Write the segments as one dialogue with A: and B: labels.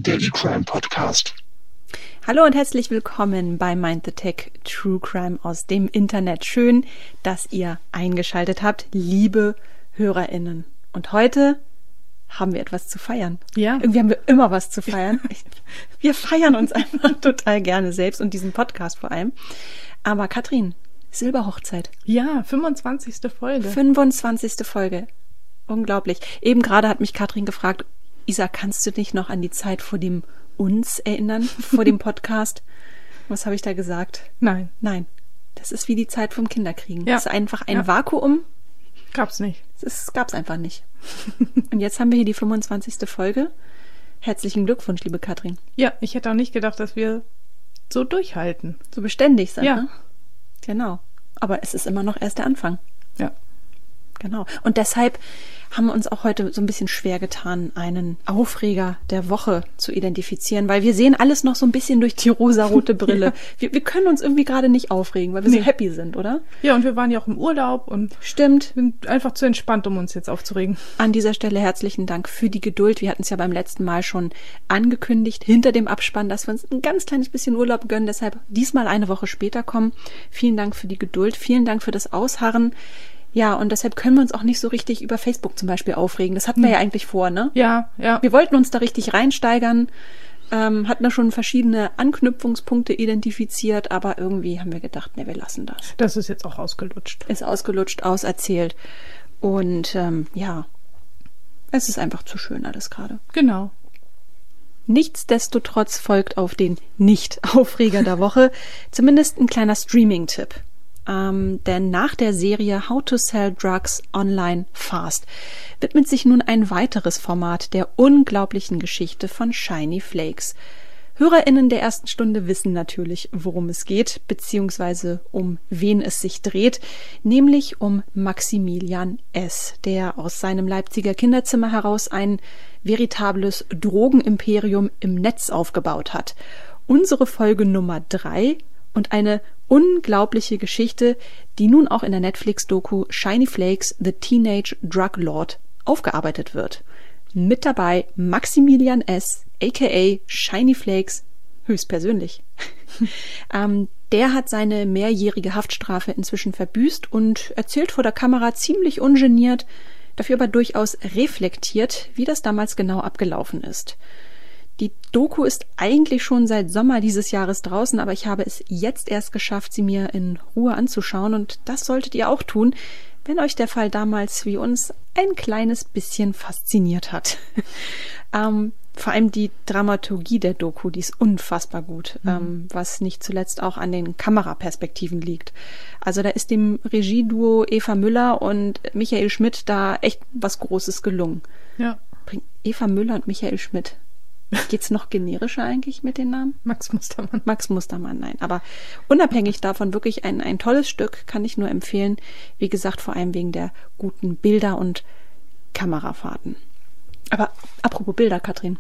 A: Daily Crime Podcast.
B: Hallo und herzlich willkommen bei Mind the Tech True Crime aus dem Internet. Schön, dass ihr eingeschaltet habt, liebe HörerInnen. Und heute haben wir etwas zu feiern.
C: Ja.
B: Irgendwie haben wir immer was zu feiern. Wir feiern uns einfach total gerne selbst und diesen Podcast vor allem. Aber Katrin, Silberhochzeit.
C: Ja, 25. Folge.
B: 25. Folge. Unglaublich. Eben gerade hat mich Katrin gefragt, Isa, kannst du dich noch an die Zeit vor dem uns erinnern, vor dem Podcast? Was habe ich da gesagt?
C: Nein.
B: Nein. Das ist wie die Zeit vom Kinderkriegen.
C: Ja.
B: Das ist einfach ein Vakuum.
C: Gab's nicht.
B: Das gab's einfach nicht. Und jetzt haben wir hier die 25. Folge. Herzlichen Glückwunsch, liebe Katrin.
C: Ja, ich hätte auch nicht gedacht, dass wir so durchhalten.
B: So beständig sind,
C: Ja.
B: ne? Genau. Aber es ist immer noch erst der Anfang.
C: Ja.
B: Genau. Und deshalb haben wir uns auch heute so ein bisschen schwer getan, einen Aufreger der Woche zu identifizieren, weil wir sehen alles noch so ein bisschen durch die rosarote Brille.
C: Ja.
B: Wir können uns irgendwie gerade nicht aufregen, weil wir so happy sind, oder?
C: Ja, und wir waren ja auch im Urlaub und
B: Stimmt.
C: sind einfach zu entspannt, um uns jetzt aufzuregen.
B: An dieser Stelle herzlichen Dank für die Geduld. Wir hatten es ja beim letzten Mal schon angekündigt, hinter dem Abspann, dass wir uns ein ganz kleines bisschen Urlaub gönnen, deshalb diesmal eine Woche später kommen. Vielen Dank für die Geduld, vielen Dank für das Ausharren. Ja, und deshalb können wir uns auch nicht so richtig über Facebook zum Beispiel aufregen. Das hatten wir ja eigentlich vor, ne?
C: Ja, ja.
B: Wir wollten uns da richtig reinsteigern, hatten da schon verschiedene Anknüpfungspunkte identifiziert, aber irgendwie haben wir gedacht, ne, wir lassen das.
C: Das ist jetzt auch ausgelutscht.
B: Ist ausgelutscht, auserzählt. Und ja, es ist einfach zu schön alles gerade.
C: Genau.
B: Nichtsdestotrotz folgt auf den Nicht-Aufreger der Woche zumindest ein kleiner Streaming-Tipp. Denn nach der Serie How to Sell Drugs Online Fast widmet sich nun ein weiteres Format der unglaublichen Geschichte von Shiny Flakes. HörerInnen der ersten Stunde wissen natürlich, worum es geht, beziehungsweise um wen es sich dreht, nämlich um Maximilian S., der aus seinem Leipziger Kinderzimmer heraus ein veritables Drogenimperium im Netz aufgebaut hat. Unsere Folge Nummer 3 und eine unglaubliche Geschichte, die nun auch in der Netflix-Doku Shiny Flakes, The Teenage Drug Lord aufgearbeitet wird. Mit dabei Maximilian S., a.k.a. Shiny Flakes, höchstpersönlich. Der hat seine mehrjährige Haftstrafe inzwischen verbüßt und erzählt vor der Kamera ziemlich ungeniert, dafür aber durchaus reflektiert, wie das damals genau abgelaufen ist. Die Doku ist eigentlich schon seit Sommer dieses Jahres draußen, aber ich habe es jetzt erst geschafft, sie mir in Ruhe anzuschauen und das solltet ihr auch tun, wenn euch der Fall damals wie uns ein kleines bisschen fasziniert hat. Vor allem die Dramaturgie der Doku, die ist unfassbar gut, was nicht zuletzt auch an den Kameraperspektiven liegt. Also da ist dem Regieduo Eva Müller und Michael Schmidt da echt was Großes gelungen.
C: Ja.
B: Eva Müller und Michael Schmidt. Geht's noch generischer eigentlich mit den Namen?
C: Max Mustermann.
B: Max Mustermann, nein. Aber unabhängig davon wirklich ein tolles Stück, kann ich nur empfehlen. Wie gesagt, vor allem wegen der guten Bilder und Kamerafahrten. Aber apropos Bilder, Katrin.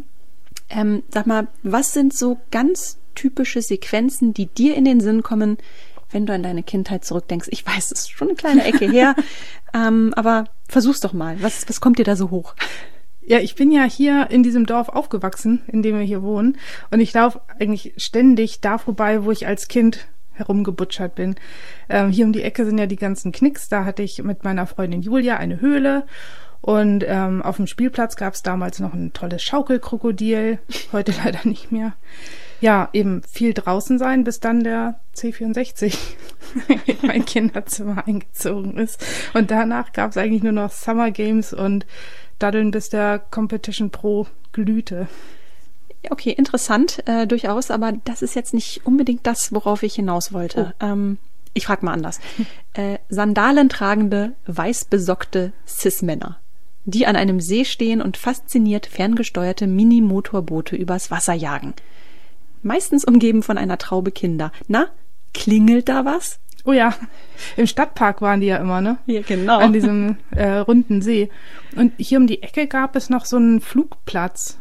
B: Sag mal, was sind so ganz typische Sequenzen, die dir in den Sinn kommen, wenn du an deine Kindheit zurückdenkst? Ich weiß, es ist schon eine kleine Ecke her, aber versuch's doch mal. Was kommt dir da so hoch?
C: Ja, ich bin ja hier in diesem Dorf aufgewachsen, in dem wir hier wohnen. Und ich laufe eigentlich ständig da vorbei, wo ich als Kind herumgebutschert bin. Hier um die Ecke sind ja die ganzen Knicks. Da hatte ich mit meiner Freundin Julia eine Höhle. Und auf dem Spielplatz gab es damals noch ein tolles Schaukelkrokodil. Heute leider nicht mehr. Ja, eben viel draußen sein, bis dann der C64 in mein Kinderzimmer eingezogen ist. Und danach gab es eigentlich nur noch Summer Games und Daddeln, bis der Competition Pro glühte.
B: Okay, interessant, durchaus, aber das ist jetzt nicht unbedingt das, worauf ich hinaus wollte. Ich frage mal anders. Sandalen tragende, weißbesockte Cis-Männer, die an einem See stehen und fasziniert ferngesteuerte Mini-Motorboote übers Wasser jagen. Meistens umgeben von einer Traube Kinder. Na, klingelt da was?
C: Oh ja, im Stadtpark waren die ja immer, ne?
B: Ja, genau.
C: An diesem runden See. Und hier um die Ecke gab es noch so einen Flugplatz.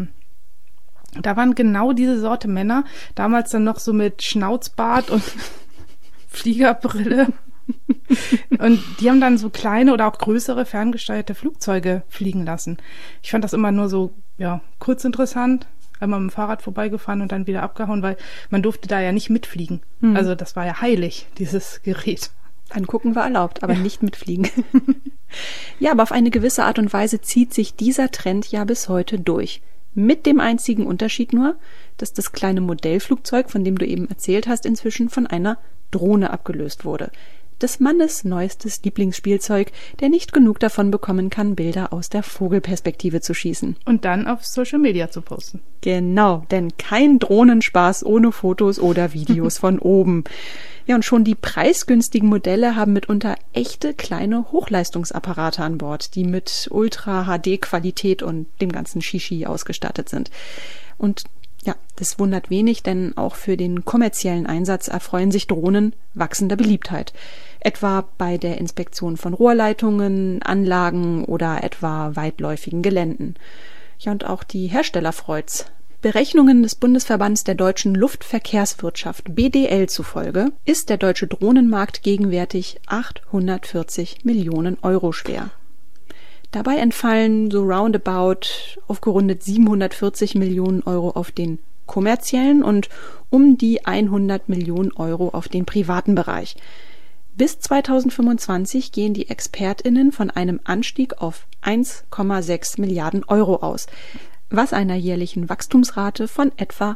C: Da waren genau diese Sorte Männer. Damals dann noch so mit Schnauzbart und Fliegerbrille. Und die haben dann so kleine oder auch größere ferngesteuerte Flugzeuge fliegen lassen. Ich fand das immer nur so, ja, kurz interessant. Einmal mit dem Fahrrad vorbeigefahren und dann wieder abgehauen, weil man durfte da ja nicht mitfliegen. Also das war ja heilig, dieses Gerät.
B: Angucken war erlaubt, aber nicht mitfliegen. Ja, aber auf eine gewisse Art und Weise zieht sich dieser Trend ja bis heute durch. Mit dem einzigen Unterschied nur, dass das kleine Modellflugzeug, von dem du eben erzählt hast, inzwischen von einer Drohne abgelöst wurde. Des Mannes neuestes Lieblingsspielzeug, der nicht genug davon bekommen kann, Bilder aus der Vogelperspektive zu schießen.
C: Und dann auf Social Media zu posten.
B: Genau, denn kein Drohnenspaß ohne Fotos oder Videos von oben. Ja, und schon die preisgünstigen Modelle haben mitunter echte kleine Hochleistungsapparate an Bord, die mit Ultra-HD-Qualität und dem ganzen Shishi ausgestattet sind. Und ja, das wundert wenig, denn auch für den kommerziellen Einsatz erfreuen sich Drohnen wachsender Beliebtheit. Etwa bei der Inspektion von Rohrleitungen, Anlagen oder etwa weitläufigen Geländen. Ja, und auch die Hersteller freut's. Berechnungen des Bundesverbands der deutschen Luftverkehrswirtschaft BDL zufolge ist der deutsche Drohnenmarkt gegenwärtig 840 Millionen Euro schwer. Dabei entfallen so roundabout aufgerundet 740 Millionen Euro auf den kommerziellen und um die 100 Millionen Euro auf den privaten Bereich. Bis 2025 gehen die ExpertInnen von einem Anstieg auf 1,6 Milliarden Euro aus, was einer jährlichen Wachstumsrate von etwa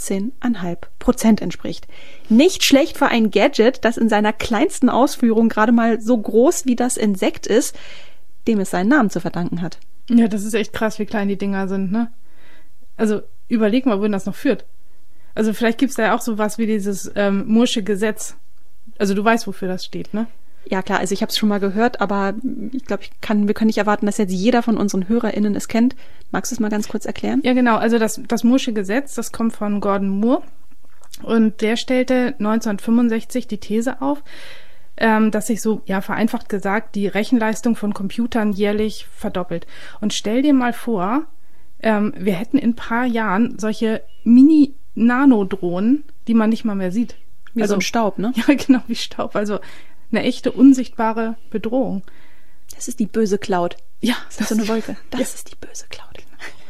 B: 14,5% entspricht. Nicht schlecht für ein Gadget, das in seiner kleinsten Ausführung gerade mal so groß wie das Insekt ist, dem es seinen Namen zu verdanken hat.
C: Ja, das ist echt krass, wie klein die Dinger sind, ne? Also überleg mal, wohin das noch führt. Also vielleicht gibt's da ja auch sowas wie dieses Moore'sche Gesetz. Also du weißt, wofür das steht, ne?
B: Ja klar, also ich habe es schon mal gehört, aber ich glaube, wir können nicht erwarten, dass jetzt jeder von unseren HörerInnen es kennt. Magst du es mal ganz kurz erklären?
C: Ja genau, also das Moore'sche Gesetz, das kommt von Gordon Moore und der stellte 1965 die These auf, dass sich so, ja vereinfacht gesagt, die Rechenleistung von Computern jährlich verdoppelt. Und stell dir mal vor, wir hätten in ein paar Jahren solche Mini-Nano-Drohnen, die man nicht mal mehr sieht.
B: Wie so ein Staub, ne?
C: Ja, genau, wie Staub. Also eine echte, unsichtbare Bedrohung.
B: Das ist die böse Cloud.
C: Ja.
B: Das ist so eine Wolke. Das ist die böse Cloud.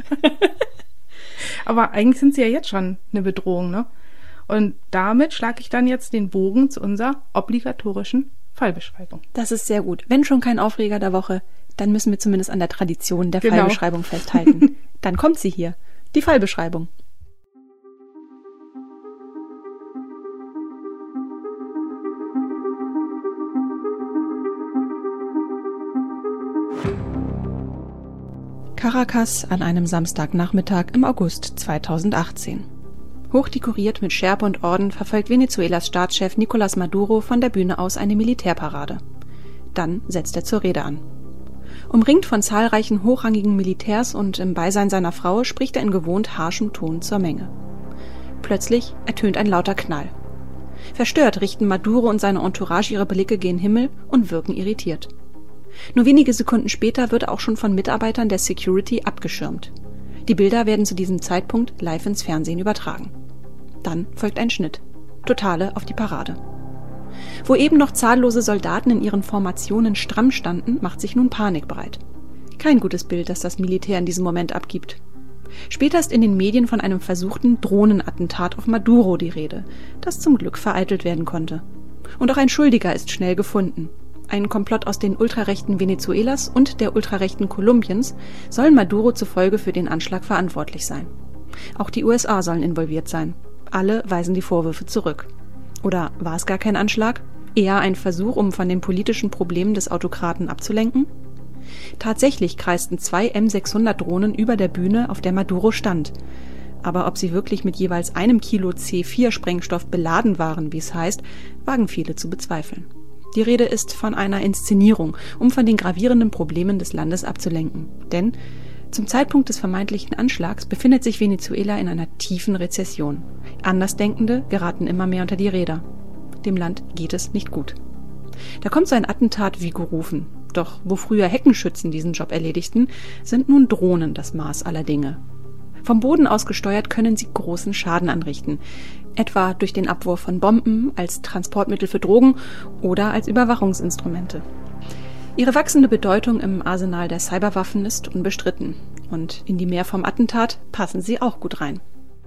C: Aber eigentlich sind sie ja jetzt schon eine Bedrohung, ne? Und damit schlage ich dann jetzt den Bogen zu unserer obligatorischen Fallbeschreibung.
B: Das ist sehr gut. Wenn schon kein Aufreger der Woche, dann müssen wir zumindest an der Tradition der Fallbeschreibung festhalten. Dann kommt sie hier. Die Fallbeschreibung. Caracas an einem Samstagnachmittag im August 2018. Hochdekoriert mit Schärpe und Orden verfolgt Venezuelas Staatschef Nicolás Maduro von der Bühne aus eine Militärparade. Dann setzt er zur Rede an. Umringt von zahlreichen hochrangigen Militärs und im Beisein seiner Frau spricht er in gewohnt harschem Ton zur Menge. Plötzlich ertönt ein lauter Knall. Verstört richten Maduro und seine Entourage ihre Blicke gen Himmel und wirken irritiert. Nur wenige Sekunden später wird er auch schon von Mitarbeitern der Security abgeschirmt. Die Bilder werden zu diesem Zeitpunkt live ins Fernsehen übertragen. Dann folgt ein Schnitt. Totale auf die Parade. Wo eben noch zahllose Soldaten in ihren Formationen stramm standen, macht sich nun Panik breit. Kein gutes Bild, das das Militär in diesem Moment abgibt. Später ist in den Medien von einem versuchten Drohnenattentat auf Maduro die Rede, das zum Glück vereitelt werden konnte. Und auch ein Schuldiger ist schnell gefunden. Ein Komplott aus den Ultrarechten Venezuelas und der Ultrarechten Kolumbiens sollen Maduro zufolge für den Anschlag verantwortlich sein. Auch die USA sollen involviert sein. Alle weisen die Vorwürfe zurück. Oder war es gar kein Anschlag? Eher ein Versuch, um von den politischen Problemen des Autokraten abzulenken? Tatsächlich kreisten 2 M600-Drohnen über der Bühne, auf der Maduro stand. Aber ob sie wirklich mit jeweils 1 Kilo C4-Sprengstoff beladen waren, wie es heißt, wagen viele zu bezweifeln. Die Rede ist von einer Inszenierung, um von den gravierenden Problemen des Landes abzulenken. Denn zum Zeitpunkt des vermeintlichen Anschlags befindet sich Venezuela in einer tiefen Rezession. Andersdenkende geraten immer mehr unter die Räder. Dem Land geht es nicht gut. Da kommt so ein Attentat wie gerufen. Doch wo früher Heckenschützen diesen Job erledigten, sind nun Drohnen das Maß aller Dinge. Vom Boden aus gesteuert können sie großen Schaden anrichten. Etwa durch den Abwurf von Bomben, als Transportmittel für Drogen oder als Überwachungsinstrumente. Ihre wachsende Bedeutung im Arsenal der Cyberwaffen ist unbestritten. Und in die Mehr vom Attentat passen sie auch gut rein.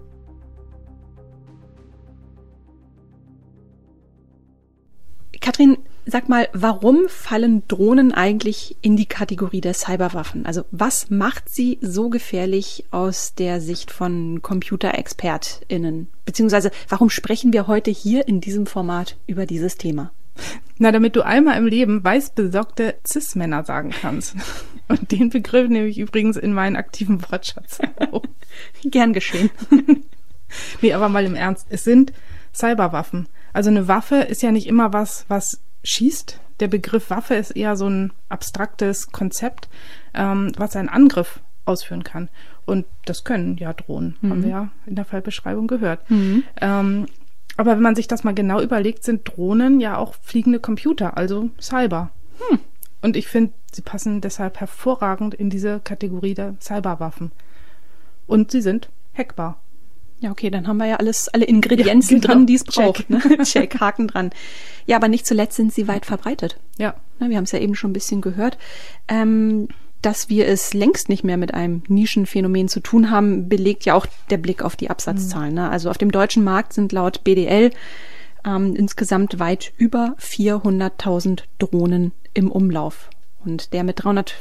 B: Katrin, sag mal, warum fallen Drohnen eigentlich in die Kategorie der Cyberwaffen? Also was macht sie so gefährlich aus der Sicht von ComputerexpertInnen? Beziehungsweise warum sprechen wir heute hier in diesem Format über dieses Thema?
C: Na, damit du einmal im Leben weißbesorgte Cis-Männer sagen kannst. Und den Begriff nehme ich übrigens in meinen aktiven Wortschatz.
B: Gern geschehen.
C: Nee, aber mal im Ernst. Es sind Cyberwaffen. Also eine Waffe ist ja nicht immer was schießt. Der Begriff Waffe ist eher so ein abstraktes Konzept, was einen Angriff ausführen kann. Und das können ja Drohnen, haben wir ja in der Fallbeschreibung gehört. Aber wenn man sich das mal genau überlegt, sind Drohnen ja auch fliegende Computer, also Cyber. Und ich finde, sie passen deshalb hervorragend in diese Kategorie der Cyberwaffen. Und sie sind hackbar.
B: Ja, okay, dann haben wir ja alle Ingredienzen drin, die es braucht. Ne? Check, Haken dran. Ja, aber nicht zuletzt sind sie weit verbreitet.
C: Ja.
B: Wir haben es ja eben schon ein bisschen gehört. Dass wir es längst nicht mehr mit einem Nischenphänomen zu tun haben, belegt ja auch der Blick auf die Absatzzahlen. Ne? Also auf dem deutschen Markt sind laut BDL insgesamt weit über 400.000 Drohnen im Umlauf. Und der mit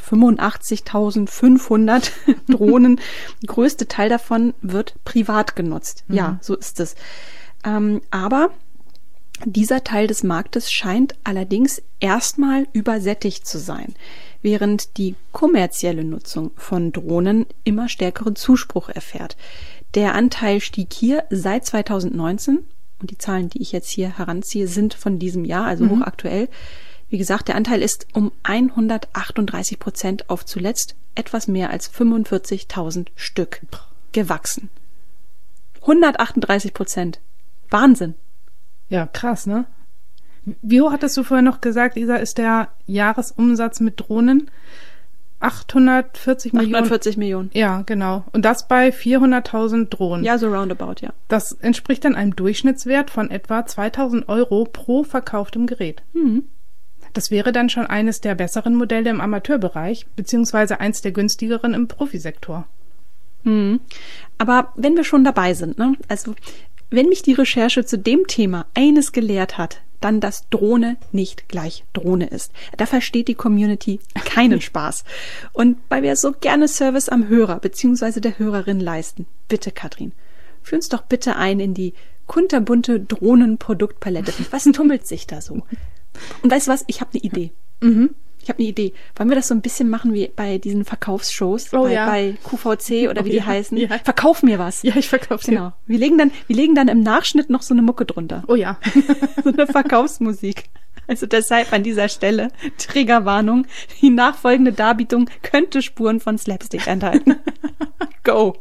B: 385.500 Drohnen, größte Teil davon wird privat genutzt. Ja, so ist es. Aber dieser Teil des Marktes scheint allerdings erstmal übersättigt zu sein, während die kommerzielle Nutzung von Drohnen immer stärkeren Zuspruch erfährt. Der Anteil stieg hier seit 2019, und die Zahlen, die ich jetzt hier heranziehe, sind von diesem Jahr, also hochaktuell. Wie gesagt, der Anteil ist um 138% auf zuletzt etwas mehr als 45.000 Stück gewachsen. 138%. Wahnsinn.
C: Ja, krass, ne? Wie hoch hattest du vorher noch gesagt, Isa, ist der Jahresumsatz mit Drohnen? 840 Millionen?
B: 840 Millionen.
C: Ja, genau. Und das bei 400.000 Drohnen.
B: Ja, so roundabout, ja.
C: Das entspricht dann einem Durchschnittswert von etwa 2.000 € pro verkauftem Gerät. Das wäre dann schon eines der besseren Modelle im Amateurbereich, beziehungsweise eins der günstigeren im Profisektor.
B: Aber wenn wir schon dabei sind, ne? Also wenn mich die Recherche zu dem Thema eines gelehrt hat, dann, dass Drohne nicht gleich Drohne ist. Da versteht die Community keinen Spaß. Und weil wir so gerne Service am Hörer beziehungsweise der Hörerin leisten, bitte Katrin, führ uns doch bitte ein in die kunterbunte Drohnenproduktpalette. Was tummelt sich da so? Und weißt du was? Ich habe eine Idee. Ich habe eine Idee. Wollen wir das so ein bisschen machen wie bei diesen Verkaufsshows? Bei QVC oder wie die heißen? Ja. Verkauf mir was.
C: Ja, ich verkaufe dir.
B: Genau. Wir legen dann im Nachschnitt noch so eine Mucke drunter.
C: Oh ja.
B: So eine Verkaufsmusik. Also deshalb an dieser Stelle Triggerwarnung. Die nachfolgende Darbietung könnte Spuren von Slapstick enthalten. Go!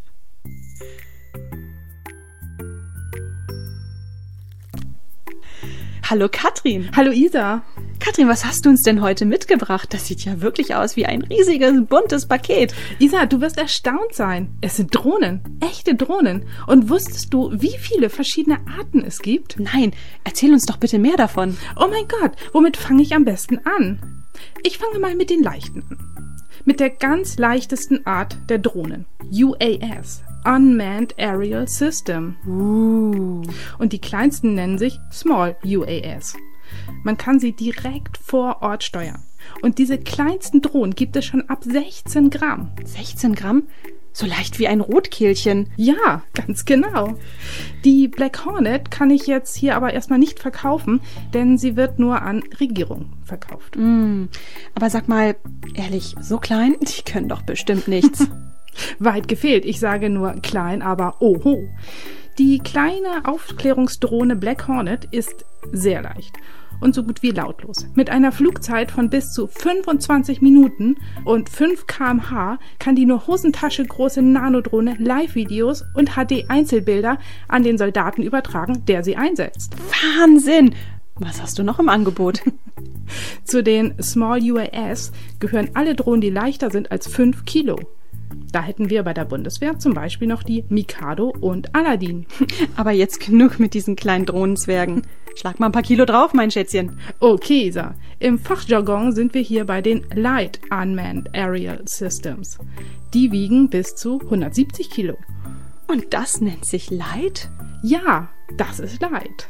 B: Hallo Katrin.
C: Hallo Isa.
B: Katrin, was hast du uns denn heute mitgebracht? Das sieht ja wirklich aus wie ein riesiges, buntes Paket.
C: Isa, du wirst erstaunt sein. Es sind Drohnen, echte Drohnen. Und wusstest du, wie viele verschiedene Arten es gibt?
B: Nein, erzähl uns doch bitte mehr davon.
C: Oh mein Gott, womit fange ich am besten an? Ich fange mal mit den leichten an. Mit der ganz leichtesten Art der Drohnen. UAS. Unmanned Aerial System. Und die kleinsten nennen sich Small UAS. Man kann sie direkt vor Ort steuern. Und diese kleinsten Drohnen gibt es schon ab 16 Gramm.
B: 16 Gramm? So leicht wie ein Rotkehlchen.
C: Ja, ganz genau. Die Black Hornet kann ich jetzt hier aber erstmal nicht verkaufen, denn sie wird nur an Regierungen verkauft.
B: Aber sag mal, ehrlich, so klein? Die können doch bestimmt nichts.
C: Weit gefehlt. Ich sage nur klein, aber oho. Die kleine Aufklärungsdrohne Black Hornet ist sehr leicht und so gut wie lautlos. Mit einer Flugzeit von bis zu 25 Minuten und 5 km/h kann die nur Hosentasche große Nanodrohne Live-Videos und HD-Einzelbilder an den Soldaten übertragen, der sie einsetzt.
B: Wahnsinn! Was hast du noch im Angebot?
C: Zu den Small UAS gehören alle Drohnen, die leichter sind als 5 Kilo. Da hätten wir bei der Bundeswehr zum Beispiel noch die Mikado und Aladdin.
B: Aber jetzt genug mit diesen kleinen Drohnenzwergen. Schlag mal ein paar Kilo drauf, mein Schätzchen.
C: Okay, Isa. Im Fachjargon sind wir hier bei den Light Unmanned Aerial Systems. Die wiegen bis zu 170 Kilo.
B: Und das nennt sich Light?
C: Ja, das ist Light.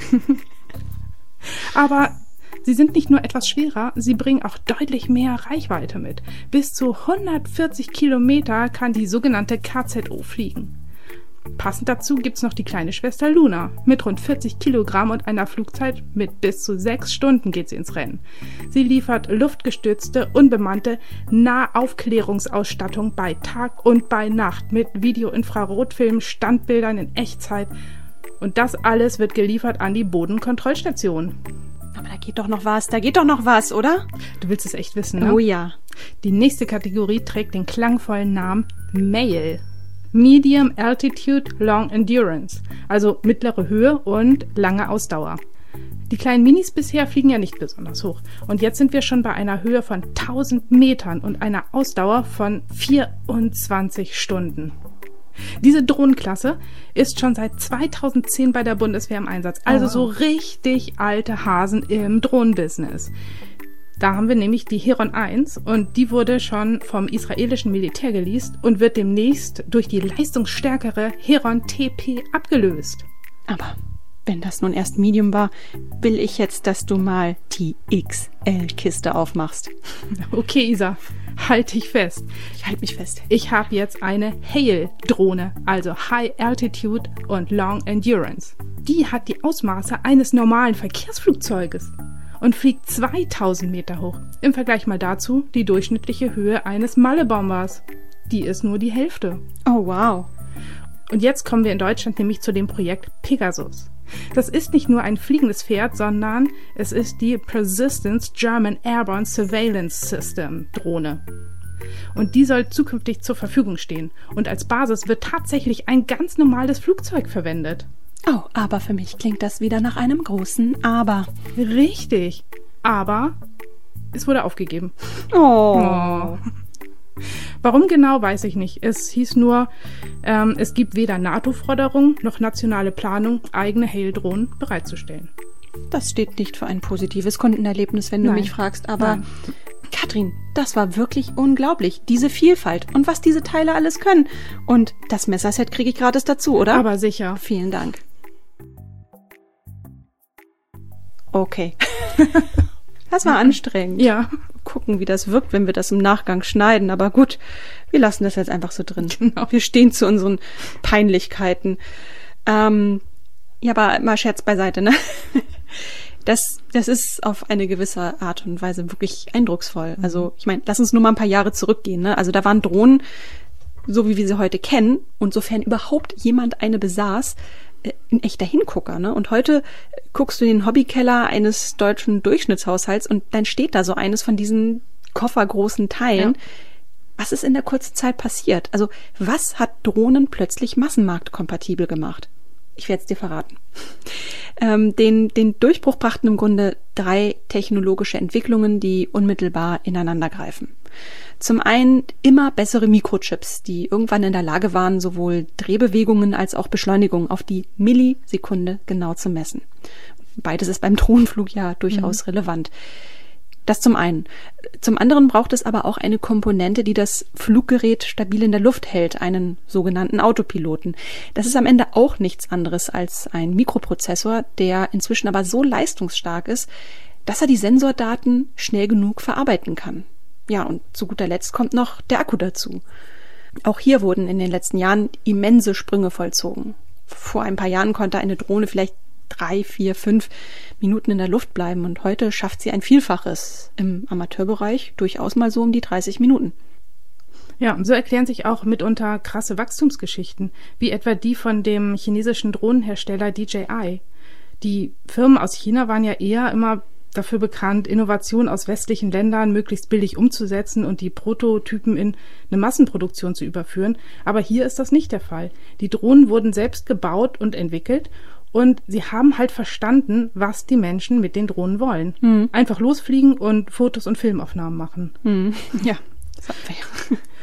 C: Aber sie sind nicht nur etwas schwerer, sie bringen auch deutlich mehr Reichweite mit. Bis zu 140 Kilometer kann die sogenannte KZO fliegen. Passend dazu gibt's noch die kleine Schwester Luna. Mit rund 40 Kilogramm und einer Flugzeit mit bis zu 6 Stunden geht sie ins Rennen. Sie liefert luftgestützte, unbemannte Nahaufklärungsausstattung bei Tag und bei Nacht mit Video-Infrarotfilm, Standbildern in Echtzeit. Und das alles wird geliefert an die Bodenkontrollstation.
B: Aber da geht doch noch was, oder?
C: Du willst es echt wissen, ne?
B: Oh ja.
C: Die nächste Kategorie trägt den klangvollen Namen MALE. Medium Altitude Long Endurance, also mittlere Höhe und lange Ausdauer. Die kleinen Minis bisher fliegen ja nicht besonders hoch. Und jetzt sind wir schon bei einer Höhe von 1000 Metern und einer Ausdauer von 24 Stunden. Diese Drohnenklasse ist schon seit 2010 bei der Bundeswehr im Einsatz. Also so richtig alte Hasen im Drohnenbusiness. Da haben wir nämlich die Heron 1 und die wurde schon vom israelischen Militär geleast und wird demnächst durch die leistungsstärkere Heron TP abgelöst.
B: Aber wenn das nun erst Medium war, will ich jetzt, dass du mal die XL-Kiste aufmachst.
C: Okay, Isa, halt dich fest.
B: Ich halte mich fest.
C: Ich habe jetzt eine HALE-Drohne, also High Altitude und Long Endurance. Die hat die Ausmaße eines normalen Verkehrsflugzeuges und fliegt 2000 Meter hoch. Im Vergleich mal dazu die durchschnittliche Höhe eines Malle-Bombers. Die ist nur die Hälfte.
B: Oh, wow.
C: Und jetzt kommen wir in Deutschland nämlich zu dem Projekt Pegasus. Das ist nicht nur ein fliegendes Pferd, sondern es ist die Persistence German Airborne Surveillance System Drohne. Und die soll zukünftig zur Verfügung stehen. Und als Basis wird tatsächlich ein ganz normales Flugzeug verwendet.
B: Oh, aber für mich klingt das wieder nach einem großen Aber.
C: Richtig. Aber es wurde aufgegeben.
B: Oh.
C: Warum genau, weiß ich nicht. Es hieß nur, es gibt weder NATO-Forderung noch nationale Planung, eigene HALE-Drohnen bereitzustellen.
B: Das steht nicht für ein positives Kundenerlebnis, wenn du mich fragst. Aber
C: Nein.
B: Katrin, das war wirklich unglaublich. Diese Vielfalt und was diese Teile alles können. Und das Messerset kriege ich gratis dazu, oder?
C: Aber sicher.
B: Vielen Dank. Okay. Das war anstrengend.
C: Ja.
B: Gucken, wie das wirkt, wenn wir das im Nachgang schneiden. Aber gut, wir lassen das jetzt einfach so drin.
C: Genau.
B: Wir stehen zu unseren Peinlichkeiten. Ja, aber mal Scherz beiseite, ne? Das ist auf eine gewisse Art und Weise wirklich eindrucksvoll. Also, ich meine, lass uns nur mal ein paar Jahre zurückgehen, ne? Also, da waren Drohnen, so wie wir sie heute kennen, und sofern überhaupt jemand eine besaß, ein echter Hingucker, ne? Und heute guckst du in den Hobbykeller eines deutschen Durchschnittshaushalts und dann steht da so eines von diesen koffergroßen Teilen. Ja. Was ist in der kurzen Zeit passiert? Also, was hat Drohnen plötzlich massenmarktkompatibel gemacht? Ich werde es dir verraten. Den Durchbruch brachten im Grunde 3 technologische Entwicklungen, die unmittelbar ineinander greifen. Zum einen immer bessere Mikrochips, die irgendwann in der Lage waren, sowohl Drehbewegungen als auch Beschleunigung auf die Millisekunde genau zu messen. Beides ist beim Drohnenflug ja durchaus relevant. Das zum einen. Zum anderen braucht es aber auch eine Komponente, die das Fluggerät stabil in der Luft hält, einen sogenannten Autopiloten. Das ist am Ende auch nichts anderes als ein Mikroprozessor, der inzwischen aber so leistungsstark ist, dass er die Sensordaten schnell genug verarbeiten kann. Ja, und zu guter Letzt kommt noch der Akku dazu. Auch hier wurden in den letzten Jahren immense Sprünge vollzogen. Vor ein paar Jahren konnte eine Drohne vielleicht 3, 4, 5 Minuten in der Luft bleiben und heute schafft sie ein Vielfaches. Im Amateurbereich durchaus mal so um die 30 Minuten.
C: Ja, und so erklären sich auch mitunter krasse Wachstumsgeschichten, wie etwa die von dem chinesischen Drohnenhersteller DJI. Die Firmen aus China waren ja eher immer dafür bekannt, Innovationen aus westlichen Ländern möglichst billig umzusetzen und die Prototypen in eine Massenproduktion zu überführen. Aber hier ist das nicht der Fall. Die Drohnen wurden selbst gebaut und entwickelt und sie haben halt verstanden, was die Menschen mit den Drohnen wollen. Einfach losfliegen und Fotos und Filmaufnahmen machen.
B: Ja, das hatten wir ja.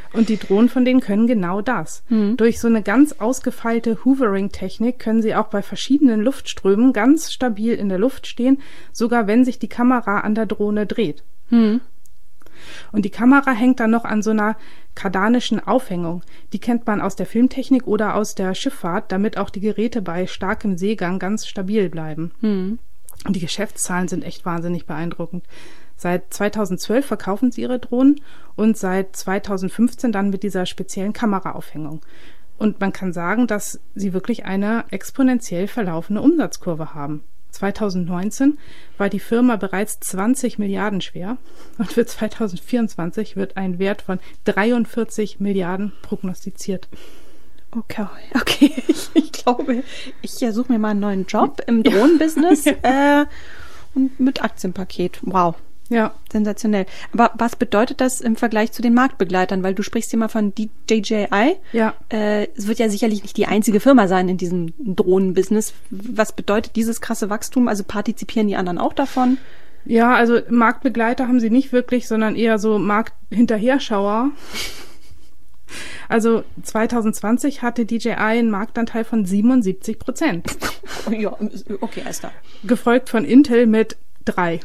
C: Und die Drohnen von denen können genau das. Durch so eine ganz ausgefeilte Hoovering-Technik können sie auch bei verschiedenen Luftströmen ganz stabil in der Luft stehen, sogar wenn sich die Kamera an der Drohne dreht. Und die Kamera hängt dann noch an so einer kardanischen Aufhängung. Die kennt man aus der Filmtechnik oder aus der Schifffahrt, damit auch die Geräte bei starkem Seegang ganz stabil bleiben. Und die Geschäftszahlen sind echt wahnsinnig beeindruckend. Seit 2012 verkaufen sie ihre Drohnen und seit 2015 dann mit dieser speziellen Kameraaufhängung. Und man kann sagen, dass sie wirklich eine exponentiell verlaufende Umsatzkurve haben. 2019 war die Firma bereits 20 Milliarden schwer und für 2024 wird ein Wert von 43 Milliarden prognostiziert.
B: Okay. Ich glaube, ich suche mir mal einen neuen Job im Drohnenbusiness und mit Aktienpaket. Wow.
C: Ja.
B: Sensationell. Aber was bedeutet das im Vergleich zu den Marktbegleitern? Weil du sprichst immer von DJI.
C: Ja.
B: Es wird ja sicherlich nicht die einzige Firma sein in diesem Drohnenbusiness. Was bedeutet dieses krasse Wachstum? Also partizipieren die anderen auch davon?
C: Ja, also Marktbegleiter haben sie nicht wirklich, sondern eher so Markthinterherschauer. Also 2020 hatte DJI einen Marktanteil von 77%.
B: Ja, okay, Esther.
C: Gefolgt von Intel mit 3%.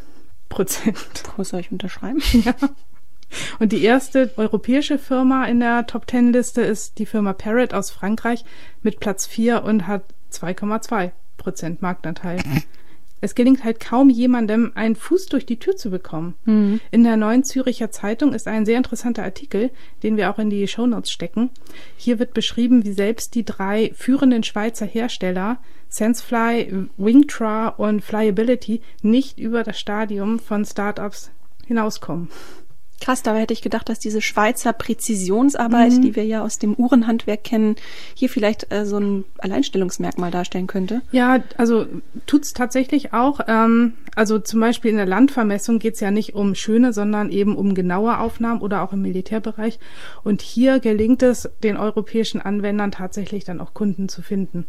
B: Wo soll ich unterschreiben?
C: Ja. Und die erste europäische Firma in der Top-10-Liste ist die Firma Parrot aus Frankreich mit Platz 4 und hat 2,2% Marktanteil. Es gelingt halt kaum jemandem, einen Fuß durch die Tür zu bekommen. In der Neuen Züricher Zeitung ist ein sehr interessanter Artikel, den wir auch in die Shownotes stecken. Hier wird beschrieben, wie selbst die 3 führenden Schweizer Hersteller Sensefly, Wingtra und Flyability nicht über das Stadium von Startups hinauskommen.
B: Krass, dabei hätte ich gedacht, dass diese Schweizer Präzisionsarbeit, die wir ja aus dem Uhrenhandwerk kennen, hier vielleicht so ein Alleinstellungsmerkmal darstellen könnte.
C: Ja, also tut's tatsächlich auch. Also zum Beispiel in der Landvermessung geht's ja nicht um schöne, sondern eben um genaue Aufnahmen oder auch im Militärbereich. Und hier gelingt es den europäischen Anwendern tatsächlich dann auch Kunden zu finden.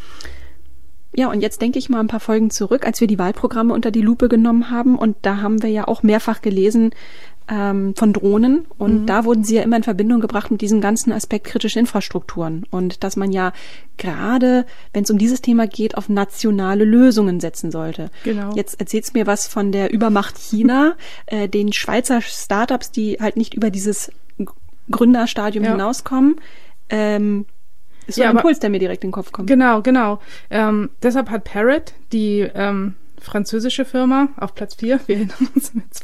B: Ja, und jetzt denke ich mal ein paar Folgen zurück, als wir die Wahlprogramme unter die Lupe genommen haben. Und da haben wir ja auch mehrfach gelesen von Drohnen. Und da wurden sie ja immer in Verbindung gebracht mit diesem ganzen Aspekt kritische Infrastrukturen. Und dass man ja gerade, wenn es um dieses Thema geht, auf nationale Lösungen setzen sollte.
C: Genau.
B: Jetzt erzählst du mir was von der Übermacht China, den Schweizer Startups, die halt nicht über dieses Gründerstadium hinauskommen. Ist so ein Impuls, der mir direkt in den Kopf kommt.
C: Genau. Deshalb hat Parrot, die französische Firma, auf Platz 4, wir erinnern uns mit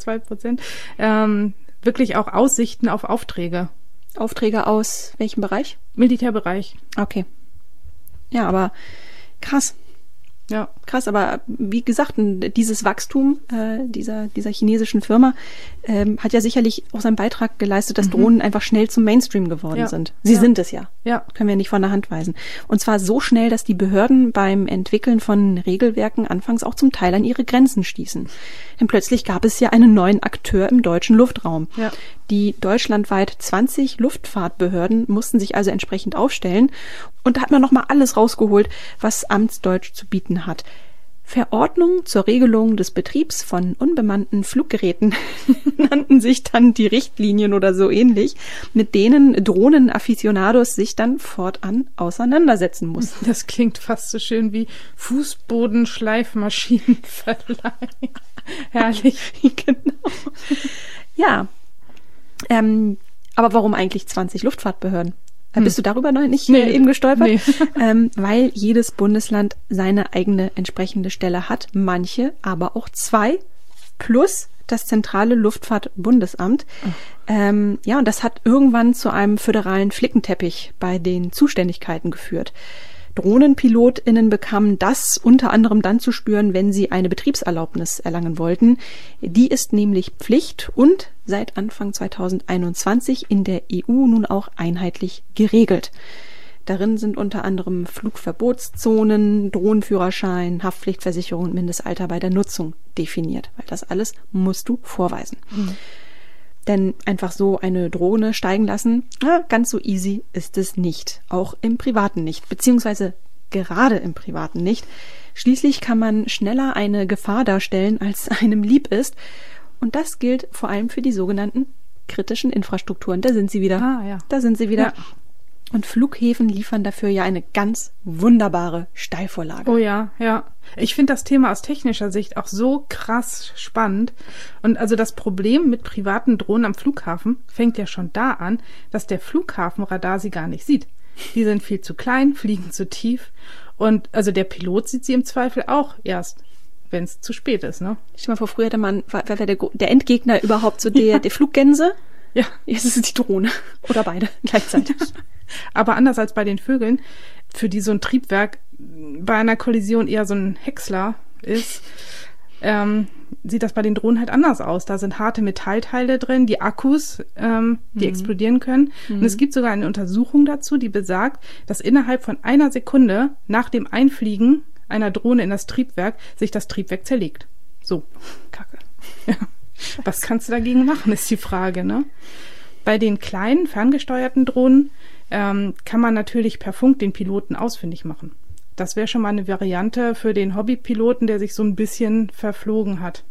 C: 2,2%, wirklich auch Aussichten auf Aufträge.
B: Aufträge aus welchem Bereich?
C: Militärbereich.
B: Okay. Ja, aber krass.
C: Ja.
B: Krass, aber wie gesagt, dieses Wachstum dieser chinesischen Firma hat ja sicherlich auch seinen Beitrag geleistet, dass Drohnen einfach schnell zum Mainstream geworden sind. Sie sind es ja.
C: Ja.
B: Können wir nicht von der Hand weisen. Und zwar so schnell, dass die Behörden beim Entwickeln von Regelwerken anfangs auch zum Teil an ihre Grenzen stießen. Denn plötzlich gab es ja einen neuen Akteur im deutschen Luftraum. Ja. Die deutschlandweit 20 Luftfahrtbehörden mussten sich also entsprechend aufstellen. Und da hat man nochmal alles rausgeholt, was Amtsdeutsch zu bieten hat. Verordnung zur Regelung des Betriebs von unbemannten Fluggeräten nannten sich dann die Richtlinien oder so ähnlich, mit denen Drohnen-Afficionados sich dann fortan auseinandersetzen mussten.
C: Das klingt fast so schön wie Fußbodenschleifmaschinenverleih. Herrlich.
B: Genau. Ja. Aber warum eigentlich 20 Luftfahrtbehörden? Bist du darüber noch nicht eben gestolpert?
C: Nee.
B: Weil jedes Bundesland seine eigene entsprechende Stelle hat, manche aber auch 2 plus das zentrale Luftfahrtbundesamt. Ja, und das hat irgendwann zu einem föderalen Flickenteppich bei den Zuständigkeiten geführt. DrohnenpilotInnen bekamen das unter anderem dann zu spüren, wenn sie eine Betriebserlaubnis erlangen wollten. Die ist nämlich Pflicht und seit Anfang 2021 in der EU nun auch einheitlich geregelt. Darin sind unter anderem Flugverbotszonen, Drohnenführerschein, Haftpflichtversicherung und Mindestalter bei der Nutzung definiert, weil das alles musst du vorweisen. Denn einfach so eine Drohne steigen lassen, ganz so easy ist es nicht. Auch im Privaten nicht, beziehungsweise gerade im Privaten nicht. Schließlich kann man schneller eine Gefahr darstellen, als einem lieb ist. Und das gilt vor allem für die sogenannten kritischen Infrastrukturen. Da sind sie wieder.
C: Ja.
B: Da sind sie wieder.
C: Ja.
B: Und Flughäfen liefern dafür ja eine ganz wunderbare Steilvorlage.
C: Oh ja, ja. Ich finde das Thema aus technischer Sicht auch so krass spannend. Und also das Problem mit privaten Drohnen am Flughafen fängt ja schon da an, dass der Flughafenradar sie gar nicht sieht. Die sind viel zu klein, fliegen zu tief. Und also der Pilot sieht sie im Zweifel auch erst, wenn es zu spät ist, ne?
B: Stell dir mal vor, früher hatte man, war der Endgegner überhaupt so der Fluggänse?
C: Ja.
B: Jetzt ist es die Drohne. Oder beide gleichzeitig.
C: Aber anders als bei den Vögeln, für die so ein Triebwerk bei einer Kollision eher so ein Häcksler ist, sieht das bei den Drohnen halt anders aus. Da sind harte Metallteile drin, die Akkus, die explodieren können. Und es gibt sogar eine Untersuchung dazu, die besagt, dass innerhalb von einer Sekunde nach dem Einfliegen einer Drohne in das Triebwerk sich das Triebwerk zerlegt. So.
B: Kacke.
C: Ja. Was kannst du dagegen machen, ist die Frage, ne? Bei den kleinen, ferngesteuerten Drohnen kann man natürlich per Funk den Piloten ausfindig machen. Das wäre schon mal eine Variante für den Hobbypiloten, der sich so ein bisschen verflogen hat.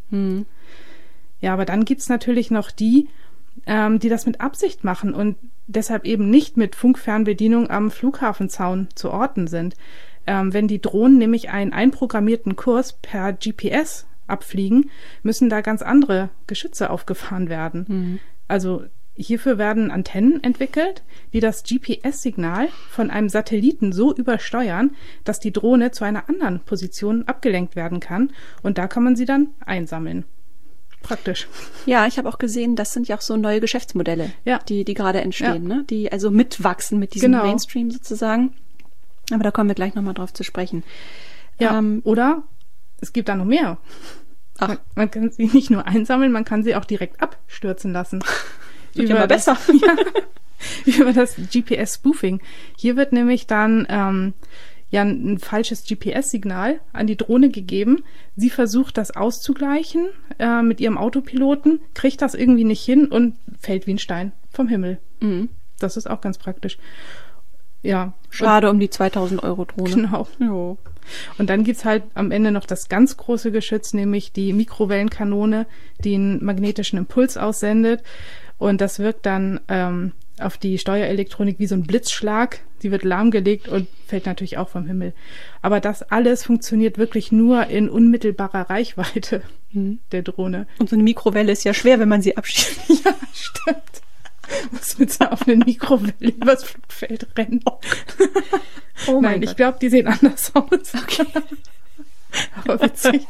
C: Ja, aber dann gibt's natürlich noch die das mit Absicht machen und deshalb eben nicht mit Funkfernbedienung am Flughafenzaun zu orten sind. Wenn die Drohnen nämlich einen einprogrammierten Kurs per GPS abfliegen, müssen da ganz andere Geschütze aufgefahren werden. Also hierfür werden Antennen entwickelt, die das GPS-Signal von einem Satelliten so übersteuern, dass die Drohne zu einer anderen Position abgelenkt werden kann. Und da kann man sie dann einsammeln. Praktisch.
B: Ja, ich habe auch gesehen, das sind ja auch so neue Geschäftsmodelle, die gerade entstehen, ne? Die also mitwachsen mit diesem Mainstream sozusagen. Aber da kommen wir gleich nochmal drauf zu sprechen.
C: Ja, oder es gibt da noch mehr. Man kann sie nicht nur einsammeln, man kann sie auch direkt abstürzen lassen.
B: Wird ja mal besser.
C: Über das GPS-Spoofing. Hier wird nämlich dann ein falsches GPS-Signal an die Drohne gegeben. Sie versucht, das auszugleichen mit ihrem Autopiloten, kriegt das irgendwie nicht hin und fällt wie ein Stein vom Himmel. Das ist auch ganz praktisch. Ja.
B: Schade um die 2.000 € Drohne.
C: Genau.
B: Jo.
C: Und dann gibt's halt am Ende noch das ganz große Geschütz, nämlich die Mikrowellenkanone, die einen magnetischen Impuls aussendet. Und das wirkt dann auf die Steuerelektronik wie so ein Blitzschlag. Die wird lahmgelegt und fällt natürlich auch vom Himmel. Aber das alles funktioniert wirklich nur in unmittelbarer Reichweite der Drohne.
B: Und so eine Mikrowelle ist ja schwer, wenn man sie abschießt.
C: Ja, stimmt. Muss mit so auf eine Mikrowelle übers Flugfeld rennen.
B: Oh mein
C: Nein,
B: Gott.
C: ich glaube, die sehen anders aus.
B: Okay.
C: Aber witzig.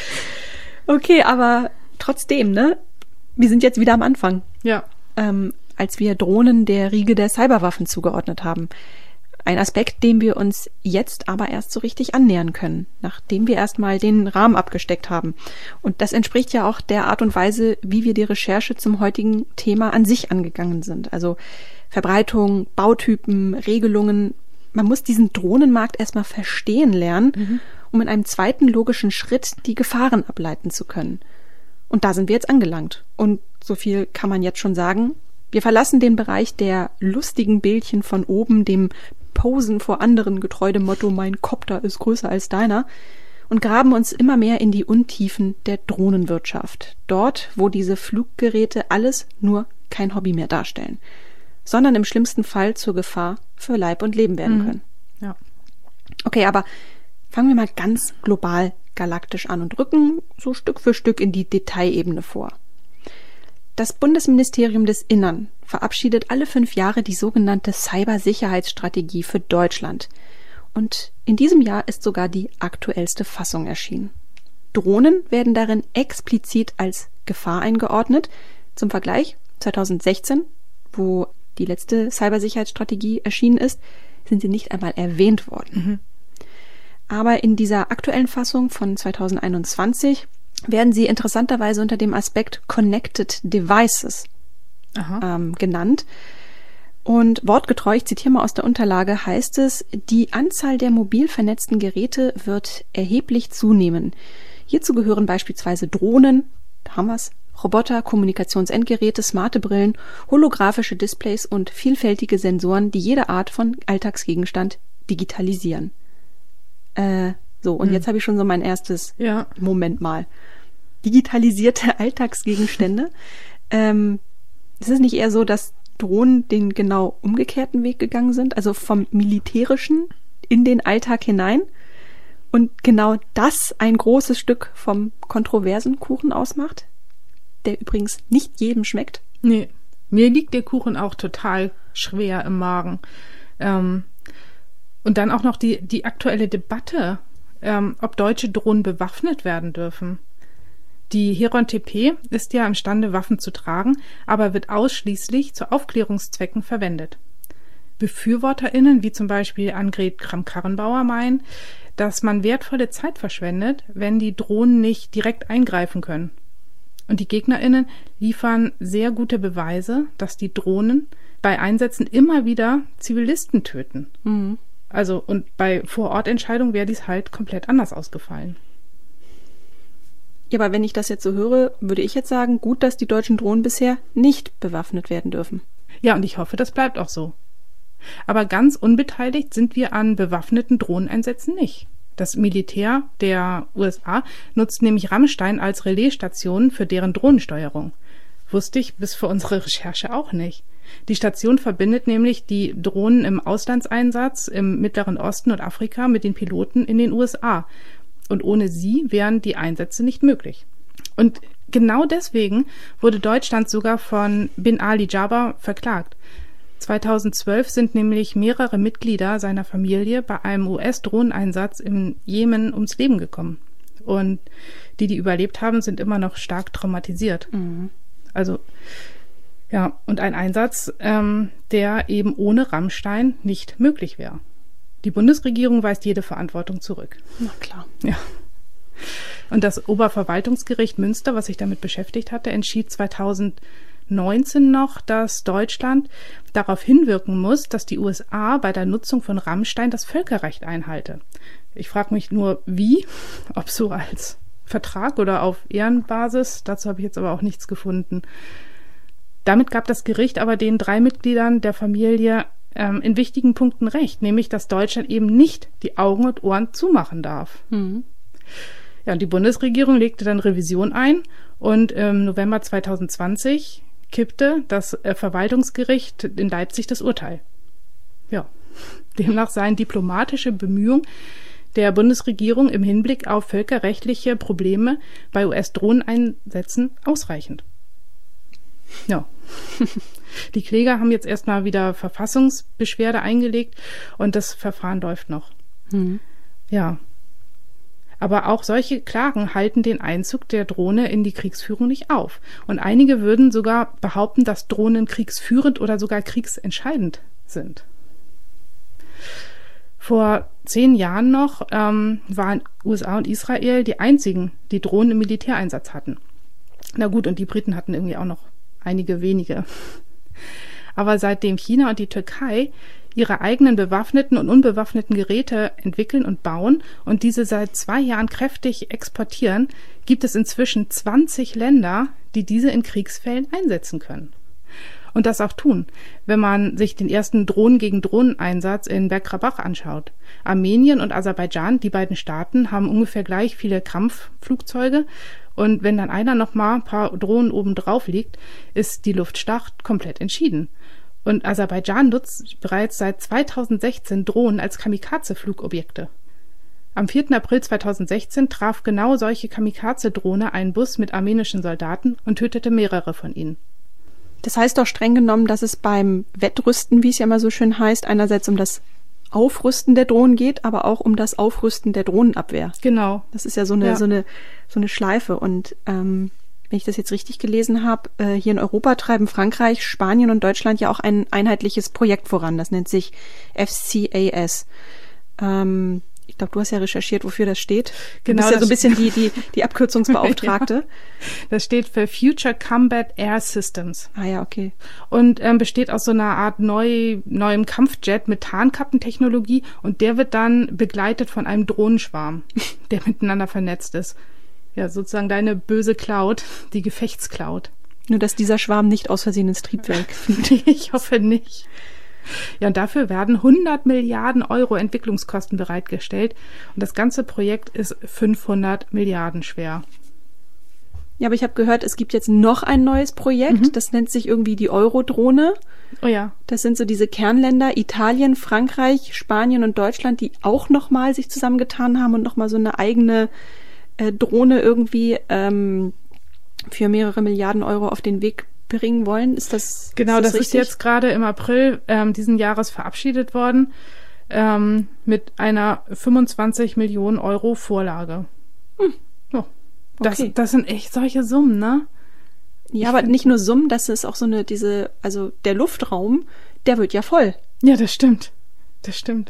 B: Okay, aber trotzdem, ne? Wir sind jetzt wieder am Anfang.
C: Ja.
B: Als wir Drohnen der Riege der Cyberwaffen zugeordnet haben. Ein Aspekt, dem wir uns jetzt aber erst so richtig annähern können, nachdem wir erstmal den Rahmen abgesteckt haben. Und das entspricht ja auch der Art und Weise, wie wir die Recherche zum heutigen Thema an sich angegangen sind. Also Verbreitung, Bautypen, Regelungen. Man muss diesen Drohnenmarkt erstmal verstehen lernen, um in einem zweiten logischen Schritt die Gefahren ableiten zu können. Und da sind wir jetzt angelangt. Und so viel kann man jetzt schon sagen. Wir verlassen den Bereich der lustigen Bildchen von oben, dem Posen vor anderen getreu dem Motto, mein Kopter ist größer als deiner, und graben uns immer mehr in die Untiefen der Drohnenwirtschaft. Dort, wo diese Fluggeräte alles nur kein Hobby mehr darstellen, sondern im schlimmsten Fall zur Gefahr für Leib und Leben werden können.
C: Ja.
B: Okay, aber fangen wir mal ganz global galaktisch an und rücken so Stück für Stück in die Detailebene vor. Das Bundesministerium des Innern verabschiedet alle 5 Jahre die sogenannte Cybersicherheitsstrategie für Deutschland. Und in diesem Jahr ist sogar die aktuellste Fassung erschienen. Drohnen werden darin explizit als Gefahr eingeordnet. Zum Vergleich, 2016, wo die letzte Cybersicherheitsstrategie erschienen ist, sind sie nicht einmal erwähnt worden. Aber in dieser aktuellen Fassung von 2021 werden sie interessanterweise unter dem Aspekt Connected Devices genannt. Und wortgetreu, ich zitiere mal aus der Unterlage, heißt es, die Anzahl der mobil vernetzten Geräte wird erheblich zunehmen. Hierzu gehören beispielsweise Drohnen, da haben wir's, Roboter, Kommunikationsendgeräte, smarte Brillen, holographische Displays und vielfältige Sensoren, die jede Art von Alltagsgegenstand digitalisieren. Und jetzt habe ich schon so mein erstes Moment mal. Digitalisierte Alltagsgegenstände. ist es nicht eher so, dass Drohnen den genau umgekehrten Weg gegangen sind, also vom Militärischen in den Alltag hinein und genau das ein großes Stück vom kontroversen Kuchen ausmacht, der übrigens nicht jedem schmeckt?
C: Nee, mir liegt der Kuchen auch total schwer im Magen. Und dann auch noch die aktuelle Debatte, ob deutsche Drohnen bewaffnet werden dürfen. Die Heron TP ist ja imstande, Waffen zu tragen, aber wird ausschließlich zu Aufklärungszwecken verwendet. BefürworterInnen, wie zum Beispiel Annegret Kramp-Karrenbauer, meinen, dass man wertvolle Zeit verschwendet, wenn die Drohnen nicht direkt eingreifen können. Und die GegnerInnen liefern sehr gute Beweise, dass die Drohnen bei Einsätzen immer wieder Zivilisten töten.
B: Mhm.
C: Also, und bei Vorortentscheidungen wäre dies halt komplett anders ausgefallen.
B: Ja, aber wenn ich das jetzt so höre, würde ich jetzt sagen, gut, dass die deutschen Drohnen bisher nicht bewaffnet werden dürfen.
C: Ja, und ich hoffe, das bleibt auch so. Aber ganz unbeteiligt sind wir an bewaffneten Drohneneinsätzen nicht. Das Militär der USA nutzt nämlich Rammstein als Relaisstation für deren Drohnensteuerung. Wusste ich bis für unsere Recherche auch nicht. Die Station verbindet nämlich die Drohnen im Auslandseinsatz im Mittleren Osten und Afrika mit den Piloten in den USA. Und ohne sie wären die Einsätze nicht möglich. Und genau deswegen wurde Deutschland sogar von Bin Ali Jabbar verklagt. 2012 sind nämlich mehrere Mitglieder seiner Familie bei einem US-Drohneneinsatz im Jemen ums Leben gekommen. Und die überlebt haben, sind immer noch stark traumatisiert. Mhm. Also, ja, und ein Einsatz, der eben ohne Rammstein nicht möglich wäre. Die Bundesregierung weist jede Verantwortung zurück.
B: Na klar.
C: Ja. Und das Oberverwaltungsgericht Münster, was sich damit beschäftigt hatte, entschied 2019 noch, dass Deutschland darauf hinwirken muss, dass die USA bei der Nutzung von Rammstein das Völkerrecht einhalte. Ich frage mich nur, wie? Ob so als Vertrag oder auf Ehrenbasis? Dazu habe ich jetzt aber auch nichts gefunden. Damit gab das Gericht aber den 3 Mitgliedern der Familie in wichtigen Punkten recht, nämlich, dass Deutschland eben nicht die Augen und Ohren zumachen darf. Mhm. Ja, und die Bundesregierung legte dann Revision ein und im November 2020 kippte das Verwaltungsgericht in Leipzig das Urteil. Ja, demnach seien diplomatische Bemühungen der Bundesregierung im Hinblick auf völkerrechtliche Probleme bei US-Drohneneinsätzen ausreichend. Ja. Die Kläger haben jetzt erstmal wieder Verfassungsbeschwerde eingelegt und das Verfahren läuft noch. Mhm. Ja. Aber auch solche Klagen halten den Einzug der Drohne in die Kriegsführung nicht auf. Und einige würden sogar behaupten, dass Drohnen kriegsführend oder sogar kriegsentscheidend sind. Vor 10 Jahren noch waren USA und Israel die einzigen, die Drohnen im Militäreinsatz hatten. Na gut, und die Briten hatten irgendwie auch noch einige wenige. Aber seitdem China und die Türkei ihre eigenen bewaffneten und unbewaffneten Geräte entwickeln und bauen und diese seit 2 Jahren kräftig exportieren, gibt es inzwischen 20 Länder, die diese in Kriegsfällen einsetzen können. Und das auch tun, wenn man sich den ersten Drohnen-gegen-Drohnen-Einsatz in Bergkarabach anschaut. Armenien und Aserbaidschan, die beiden Staaten, haben ungefähr gleich viele Kampfflugzeuge. Und wenn dann einer noch mal ein paar Drohnen oben drauf liegt, ist die Luftschlacht komplett entschieden. Und Aserbaidschan nutzt bereits seit 2016 Drohnen als Kamikaze-Flugobjekte. Am 4. April 2016 traf genau solche Kamikaze-Drohne einen Bus mit armenischen Soldaten und tötete mehrere von ihnen.
B: Das heißt doch streng genommen, dass es beim Wettrüsten, wie es ja immer so schön heißt, einerseits um das Aufrüsten der Drohnen geht, aber auch um das Aufrüsten der Drohnenabwehr.
C: Genau.
B: Das ist ja so eine Schleife. Und wenn ich das jetzt richtig gelesen habe, hier in Europa treiben Frankreich, Spanien und Deutschland ja auch ein einheitliches Projekt voran. Das nennt sich FCAS. Ich glaube, du hast ja recherchiert, wofür das steht.
C: Genau,
B: du bist ja so ein bisschen die Abkürzungsbeauftragte.
C: Ja. Das steht für Future Combat Air Systems.
B: Ah ja, okay.
C: Und besteht aus so einer Art neuem Kampfjet mit Tarnkappentechnologie und der wird dann begleitet von einem Drohnenschwarm, der miteinander vernetzt ist. Ja, sozusagen deine böse Cloud, die Gefechtscloud.
B: Nur, dass dieser Schwarm nicht aus Versehen ins Triebwerk
C: fliegt. Ich hoffe nicht. Ja, und dafür werden 100 Milliarden Euro Entwicklungskosten bereitgestellt. Und das ganze Projekt ist 500 Milliarden schwer.
B: Ja, aber ich habe gehört, es gibt jetzt noch ein neues Projekt. Das nennt sich irgendwie die Eurodrohne.
C: Oh ja.
B: Das sind so diese Kernländer, Italien, Frankreich, Spanien und Deutschland, die auch nochmal sich zusammengetan haben und nochmal so eine eigene Drohne irgendwie für mehrere Milliarden Euro auf den Weg bringen wollen. Ist das
C: Genau,
B: ist das
C: das ist jetzt gerade im April diesen Jahres verabschiedet worden mit einer 25 Millionen Euro Vorlage. Oh.
B: Okay.
C: Das sind echt solche Summen, ne?
B: Ja, aber nicht nur Summen, das ist auch so also der Luftraum, der wird ja voll.
C: Ja, das stimmt. Das stimmt.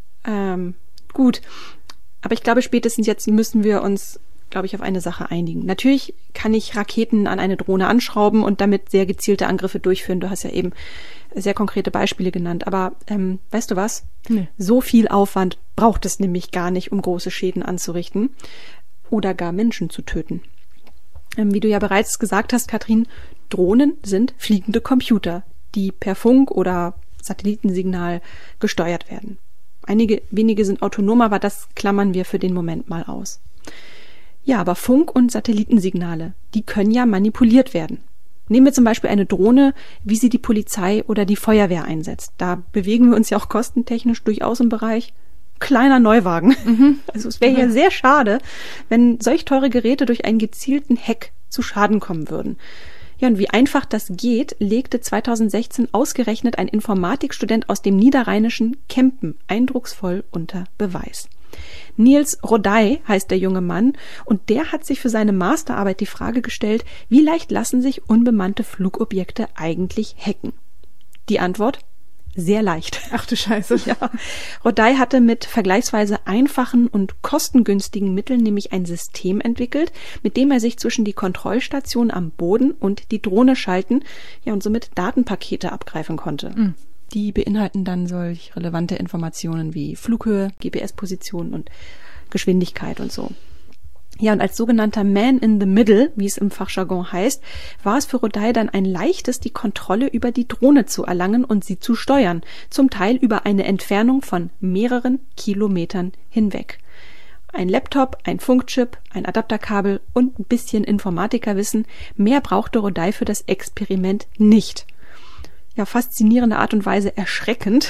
B: Gut. Aber ich glaube, spätestens jetzt müssen wir uns, glaube ich, auf eine Sache einigen. Natürlich kann ich Raketen an eine Drohne anschrauben und damit sehr gezielte Angriffe durchführen. Du hast ja eben sehr konkrete Beispiele genannt. Aber weißt du was?
C: Nee.
B: So viel Aufwand braucht es nämlich gar nicht, um große Schäden anzurichten oder gar Menschen zu töten. Wie du ja bereits gesagt hast, Katrin, Drohnen sind fliegende Computer, die per Funk oder Satellitensignal gesteuert werden. Einige wenige sind autonom, aber das klammern wir für den Moment mal aus. Ja, aber Funk- und Satellitensignale, die können ja manipuliert werden. Nehmen wir zum Beispiel eine Drohne, wie sie die Polizei oder die Feuerwehr einsetzt. Da bewegen wir uns ja auch kostentechnisch durchaus im Bereich kleiner Neuwagen. Also es wäre ja sehr schade, wenn solch teure Geräte durch einen gezielten Hack zu Schaden kommen würden. Ja, und wie einfach das geht, legte 2016 ausgerechnet ein Informatikstudent aus dem niederrheinischen Kempen eindrucksvoll unter Beweis. Niels Rodai heißt der junge Mann und der hat sich für seine Masterarbeit die Frage gestellt, wie leicht lassen sich unbemannte Flugobjekte eigentlich hacken? Die Antwort? Sehr leicht.
C: Ach du Scheiße.
B: Ja. Rodai hatte mit vergleichsweise einfachen und kostengünstigen Mitteln nämlich ein System entwickelt, mit dem er sich zwischen die Kontrollstation am Boden und die Drohne schalten, ja, und somit Datenpakete abgreifen konnte. Die beinhalten dann solch relevante Informationen wie Flughöhe, GPS-Position und Geschwindigkeit und so. Ja, und als sogenannter Man in the Middle, wie es im Fachjargon heißt, war es für Rodai dann ein leichtes, die Kontrolle über die Drohne zu erlangen und sie zu steuern, zum Teil über eine Entfernung von mehreren Kilometern hinweg. Ein Laptop, ein Funkchip, ein Adapterkabel und ein bisschen Informatikerwissen, mehr brauchte Rodai für das Experiment nicht. Ja, faszinierende Art und Weise erschreckend.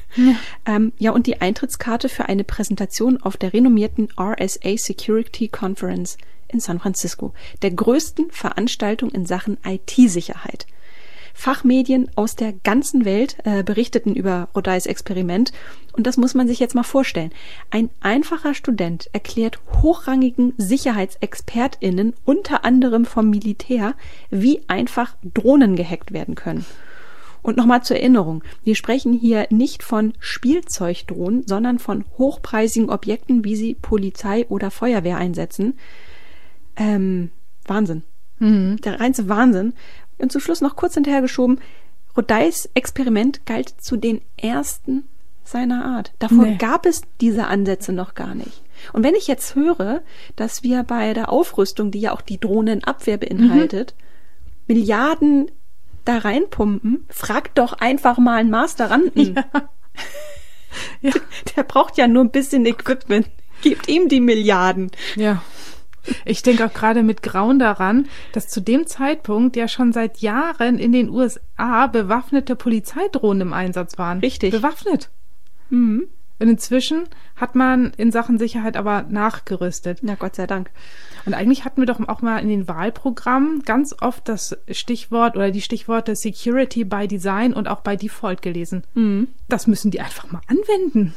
B: Ja. Und die Eintrittskarte für eine Präsentation auf der renommierten RSA Security Conference in San Francisco, der größten Veranstaltung in Sachen IT-Sicherheit. Fachmedien aus der ganzen Welt berichteten über Rodais Experiment und das muss man sich jetzt mal vorstellen. Ein einfacher Student erklärt hochrangigen SicherheitsexpertInnen, unter anderem vom Militär, wie einfach Drohnen gehackt werden können. Und nochmal zur Erinnerung, wir sprechen hier nicht von Spielzeugdrohnen, sondern von hochpreisigen Objekten, wie sie Polizei oder Feuerwehr einsetzen. Wahnsinn. Der reinste Wahnsinn. Und zum Schluss noch kurz hinterhergeschoben, Rodais Experiment galt zu den ersten seiner Art. Davor gab es diese Ansätze noch gar nicht. Und wenn ich jetzt höre, dass wir bei der Aufrüstung, die ja auch die Drohnenabwehr beinhaltet, Milliarden da reinpumpen, frag doch einfach mal einen Masteranden.
C: Ja.
B: Der braucht ja nur ein bisschen Equipment. Gebt ihm die Milliarden.
C: Ja. Ich denke auch gerade mit Grauen daran, dass zu dem Zeitpunkt ja schon seit Jahren in den USA bewaffnete Polizeidrohnen im Einsatz waren.
B: Richtig.
C: Bewaffnet. Und inzwischen hat man in Sachen Sicherheit aber nachgerüstet.
B: Na, Gott sei Dank.
C: Und eigentlich hatten wir doch auch mal in den Wahlprogrammen ganz oft das Stichwort oder die Stichworte Security by Design und auch by Default gelesen. Das müssen die einfach mal anwenden.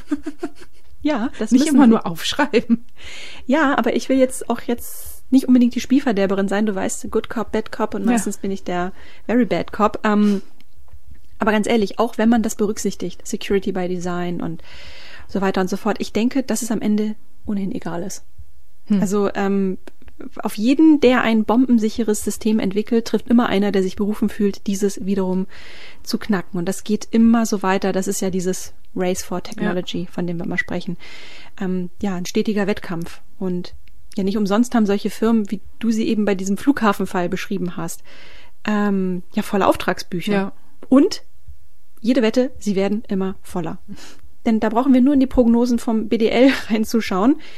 B: Ja, das
C: nicht
B: müssen
C: immer
B: sie.
C: nur aufschreiben.
B: Ja, aber ich will jetzt nicht unbedingt die Spielverderberin sein. Du weißt, Good Cop, Bad Cop und meistens bin ich der Very Bad Cop. Aber ganz ehrlich, auch wenn man das berücksichtigt, Security by Design und so weiter und so fort, ich denke, dass es am Ende ohnehin egal ist. Also auf jeden, der ein bombensicheres System entwickelt, trifft immer einer, der sich berufen fühlt, dieses wiederum zu knacken. Und das geht immer so weiter. Das ist ja dieses Race for Technology, von dem wir mal sprechen. Ein stetiger Wettkampf. Und ja, nicht umsonst haben solche Firmen, wie du sie eben bei diesem Flughafenfall beschrieben hast, volle Auftragsbücher.
C: Ja.
B: Und jede Wette, sie werden immer voller. Denn da brauchen wir nur in die Prognosen vom BDL reinzuschauen.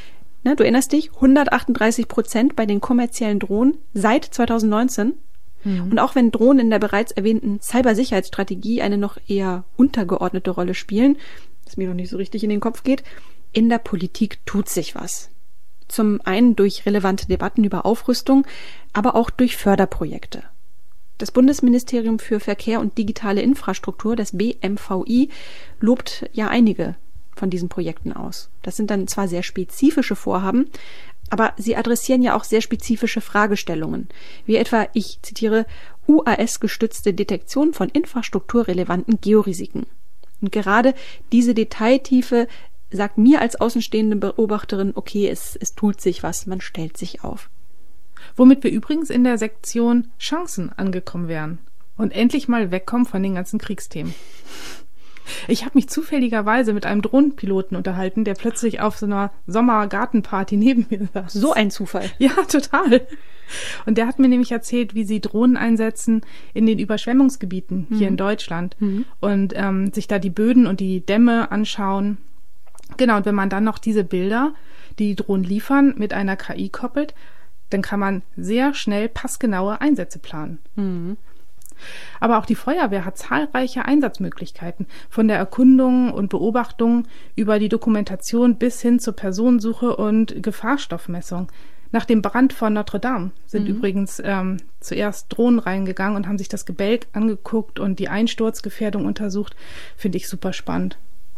B: Ne, du erinnerst dich, 138% bei den kommerziellen Drohnen seit 2019. Und auch wenn Drohnen in der bereits erwähnten Cybersicherheitsstrategie eine noch eher untergeordnete Rolle spielen, was mir noch nicht so richtig in den Kopf geht, in der Politik tut sich was. Zum einen durch relevante Debatten über Aufrüstung, aber auch durch Förderprojekte. Das Bundesministerium für Verkehr und digitale Infrastruktur, das BMVI, lobt ja einige von diesen Projekten aus. Das sind dann zwar sehr spezifische Vorhaben, aber sie adressieren ja auch sehr spezifische Fragestellungen, wie etwa, ich zitiere, UAS-gestützte Detektion von infrastrukturrelevanten Georisiken. Und gerade diese Detailtiefe sagt mir als außenstehende Beobachterin, okay, es tut sich was, man stellt sich auf.
C: Womit wir übrigens in der Sektion Chancen angekommen wären und endlich mal wegkommen von den ganzen Kriegsthemen. Ich habe mich zufälligerweise mit einem Drohnenpiloten unterhalten, der plötzlich auf so einer Sommergartenparty neben mir saß.
B: So ein Zufall.
C: Ja, total. Und der hat mir nämlich erzählt, wie sie Drohnen einsetzen in den Überschwemmungsgebieten hier in Deutschland und sich da die Böden und die Dämme anschauen. Genau, und wenn man dann noch diese Bilder, die die Drohnen liefern, mit einer KI koppelt, dann kann man sehr schnell passgenaue Einsätze planen. Aber auch die Feuerwehr hat zahlreiche Einsatzmöglichkeiten, von der Erkundung und Beobachtung über die Dokumentation bis hin zur Personensuche und Gefahrstoffmessung. Nach dem Brand von Notre Dame sind übrigens zuerst Drohnen reingegangen und haben sich das Gebälk angeguckt und die Einsturzgefährdung untersucht. Finde ich super spannend.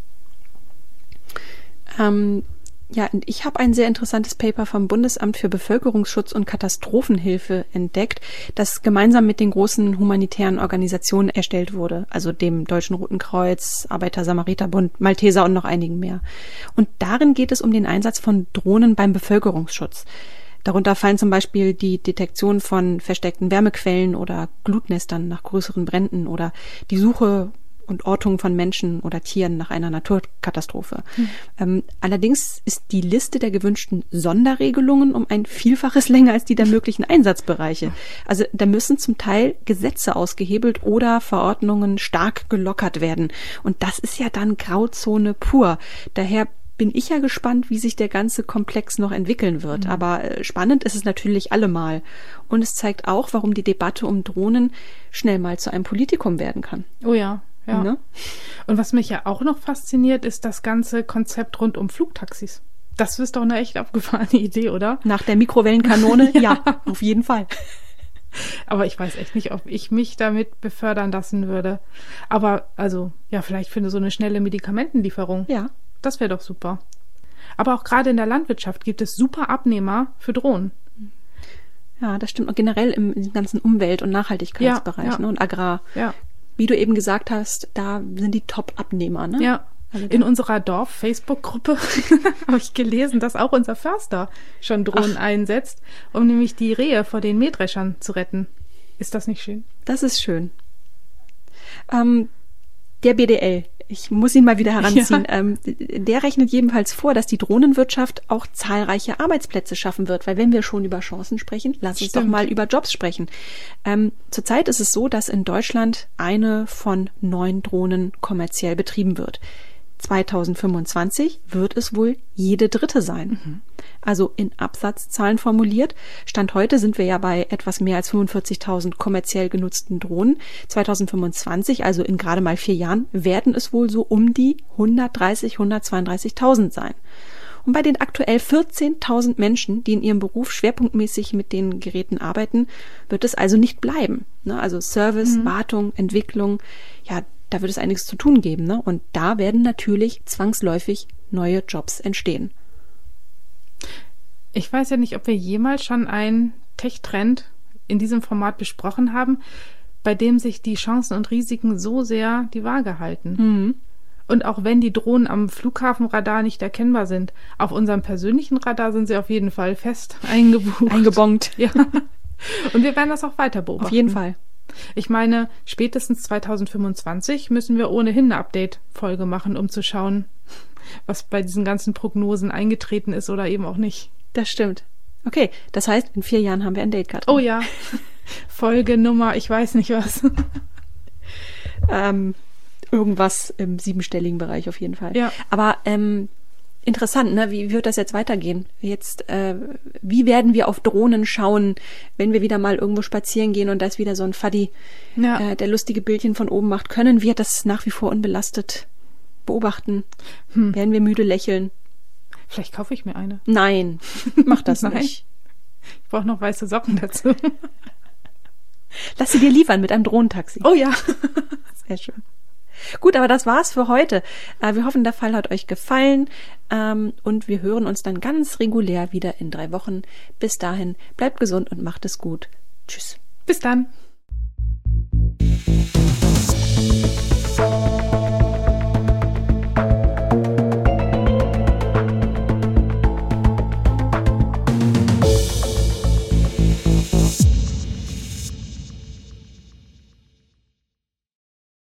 B: Ja, und ich habe ein sehr interessantes Paper vom Bundesamt für Bevölkerungsschutz und Katastrophenhilfe entdeckt, das gemeinsam mit den großen humanitären Organisationen erstellt wurde, also dem Deutschen Roten Kreuz, Arbeiter-Samariter-Bund, Malteser und noch einigen mehr. Und darin geht es um den Einsatz von Drohnen beim Bevölkerungsschutz. Darunter fallen zum Beispiel die Detektion von versteckten Wärmequellen oder Glutnestern nach größeren Bränden oder die Suche und Ortung von Menschen oder Tieren nach einer Naturkatastrophe. Allerdings ist die Liste der gewünschten Sonderregelungen um ein Vielfaches länger als die der möglichen Einsatzbereiche. Also da müssen zum Teil Gesetze ausgehebelt oder Verordnungen stark gelockert werden. Und das ist ja dann Grauzone pur. Daher bin ich ja gespannt, wie sich der ganze Komplex noch entwickeln wird. Aber spannend ist es natürlich allemal. Und es zeigt auch, warum die Debatte um Drohnen schnell mal zu einem Politikum werden kann.
C: Oh ja. Ja.
B: Ne?
C: Und was mich ja auch noch fasziniert, ist das ganze Konzept rund um Flugtaxis. Das ist doch eine echt abgefahrene Idee, oder?
B: Nach der Mikrowellenkanone? Ja, auf jeden Fall.
C: Aber ich weiß echt nicht, ob ich mich damit befördern lassen würde. Aber also, ja, vielleicht für so eine schnelle Medikamentenlieferung.
B: Ja.
C: Das wäre doch super. Aber auch gerade in der Landwirtschaft gibt es super Abnehmer für Drohnen.
B: Ja, das stimmt. Und generell im ganzen Umwelt- und Nachhaltigkeitsbereich, ne? Und Agrar.
C: Ja.
B: Wie du eben gesagt hast, da sind die Top-Abnehmer, ne?
C: Ja.
B: Also
C: in unserer Dorf-Facebook-Gruppe habe ich gelesen, dass auch unser Förster schon Drohnen einsetzt, um nämlich die Rehe vor den Mähdreschern zu retten. Ist das nicht schön?
B: Das ist schön. Der BDL, ich muss ihn mal wieder heranziehen, der rechnet jedenfalls vor, dass die Drohnenwirtschaft auch zahlreiche Arbeitsplätze schaffen wird, weil wenn wir schon über Chancen sprechen, lass uns doch mal über Jobs sprechen. Zurzeit ist es so, dass in Deutschland eine von 9 Drohnen kommerziell betrieben wird. 2025 wird es wohl jede dritte sein. Also in Absatzzahlen formuliert. Stand heute sind wir ja bei etwas mehr als 45.000 kommerziell genutzten Drohnen. 2025, also in gerade mal 4 Jahren, werden es wohl so um die 132.000 sein. Und bei den aktuell 14.000 Menschen, die in ihrem Beruf schwerpunktmäßig mit den Geräten arbeiten, wird es also nicht bleiben. Ne? Also Service, Wartung, Entwicklung, ja, da wird es einiges zu tun geben, ne? Und da werden natürlich zwangsläufig neue Jobs entstehen.
C: Ich weiß ja nicht, ob wir jemals schon einen Tech-Trend in diesem Format besprochen haben, bei dem sich die Chancen und Risiken so sehr die Waage halten. Und auch wenn die Drohnen am Flughafenradar nicht erkennbar sind, auf unserem persönlichen Radar sind sie auf jeden Fall fest eingebucht.
B: Eingebongt.
C: Ja. Und wir werden das auch weiter beobachten.
B: Auf jeden Fall.
C: Ich meine, spätestens 2025 müssen wir ohnehin eine Update-Folge machen, um zu schauen, was bei diesen ganzen Prognosen eingetreten ist oder eben auch nicht.
B: Das stimmt. Okay, das heißt, in 4 Jahren haben wir ein Date, Katrin.
C: Oh ja, Folgenummer, ich weiß nicht was.
B: Irgendwas im 7-stelligen Bereich auf jeden Fall.
C: Ja.
B: Aber interessant, ne? Wie wird das jetzt weitergehen? Wie werden wir auf Drohnen schauen, wenn wir wieder mal irgendwo spazieren gehen und da ist wieder so ein Faddy, der lustige Bildchen von oben macht? Können wir das nach wie vor unbelastet beobachten? Werden wir müde lächeln?
C: Vielleicht kaufe ich mir eine.
B: Nein, mach das nicht.
C: Ich brauche noch weiße Socken dazu.
B: Lass sie dir liefern mit einem Drohnentaxi.
C: Oh ja.
B: Sehr schön. Gut, aber das war's für heute. Wir hoffen, der Fall hat euch gefallen und wir hören uns dann ganz regulär wieder in 3 Wochen. Bis dahin, bleibt gesund und macht es gut. Tschüss.
C: Bis dann.